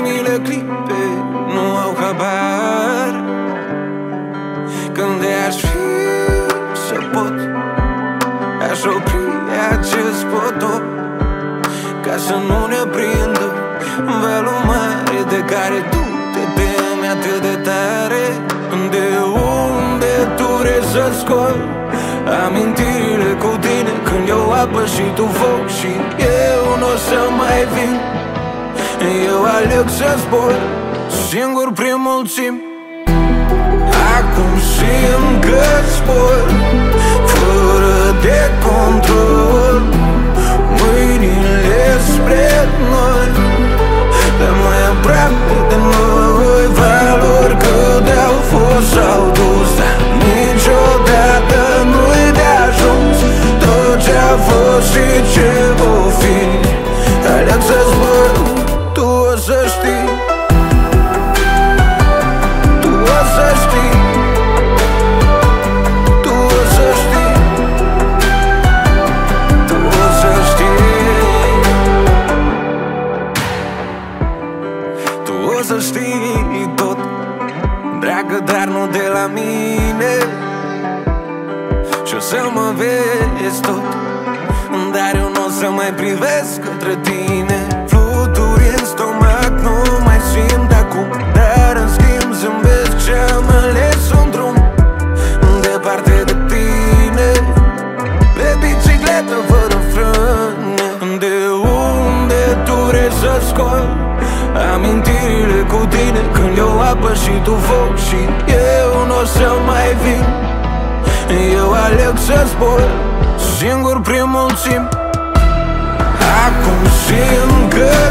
ultimile clipe nu au habar. Când aș fi să pot, aș opri acest potop, ca să nu ne prindă valul mare de care tu te temi atât de tare. De unde tu vrei să scoli amintirile cu tine, când eu apă și tu foc și eu n-o să mai vin. Eu aleg să zbor singur prin mulțimi. Acum simt că zbor fără de control, mâinile spre noi, pe mai aproape de noi. Valori cât au fost s-au dus, dar niciodată nu-i de ajuns. Tot ce-a fost și ce va fi, aleg să zbor, tu o să știi. Tu o să știi. Tu o să știi. Tu o să știi. Tu o să știi tot, dragă, dar nu de la mine. Și o să mă vezi tot, dar eu n-o să mai privesc către tine. Fluturi în stomac, nu mai simt acum, dar în schimb zâmbesc ce-am ales un drum departe de tine, pe bicicletă fără frâne. De unde tu vrei să scoli amintirile cu tine, când eu apă și tu foc și eu n-o să mai vin. Eu aleg să zbor singur prin mulțimi. Acum simt că